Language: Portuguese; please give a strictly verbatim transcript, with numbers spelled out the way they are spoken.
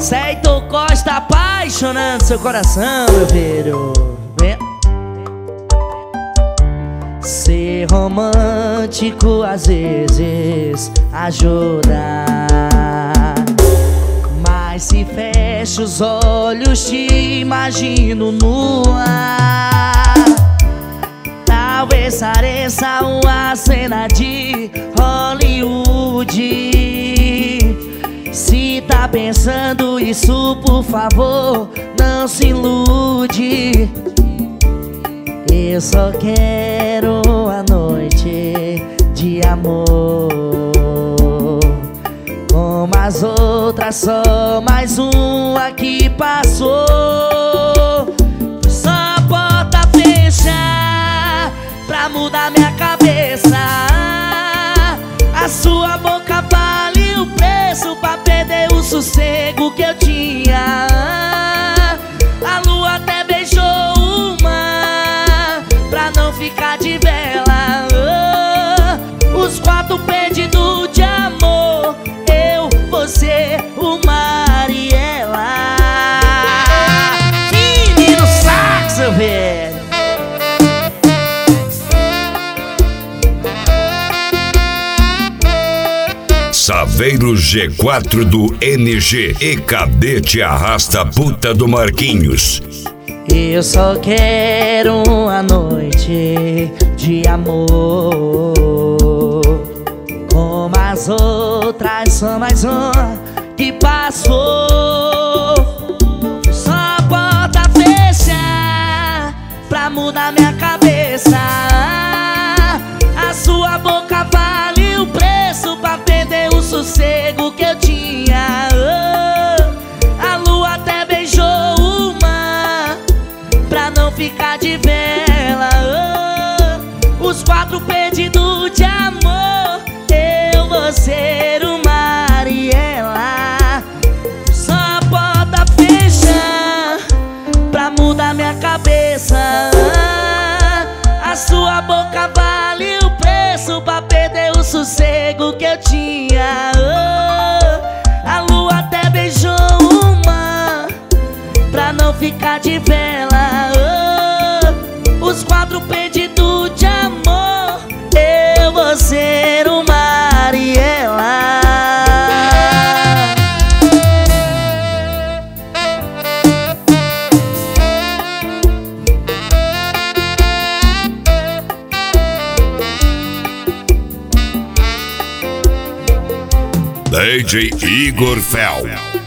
Céito Costa apaixonando seu coração, meu filho. Vem. Ser romântico às vezes ajuda, mas se fecho os olhos te imagino nua. Talvez pareça uma cena de Hollywood. Se tá pensando isso, por favor, não se ilude. Eu só quero a noite de amor, como as outras, só mais uma que passou. Só a porta fechar pra mudar minha cabeça. A sua boca vale o preço pra perder o sossego que eu tinha. A lua até beijou uma pra não ficar de vela. Oh, os quatro pedidos de amor, eu, você, o mar e ela. Menino saxo, velho. Saveiro G quatro do N G e Cadete Arrasta Puta do Marquinhos. Eu só quero uma noite de amor, como as outras, só mais uma que passou. Só a porta fecha pra mudar minha cabeça. A sua boca vale o preço pra perder o sossego que eu tinha. Oh, a lua até beijou uma pra não ficar de vela. Oh, os quatro pedidos de amor, eu, você, o mar e ela. Só a porta fecha pra mudar minha cabeça. A sua boca vale o preço pra perder o sossego que eu tinha. Oh, a lua até beijou uma pra não ficar de vela. Oh, os quatro pedidos de amor, eu, você, o mar e ela. D J Igor Fel.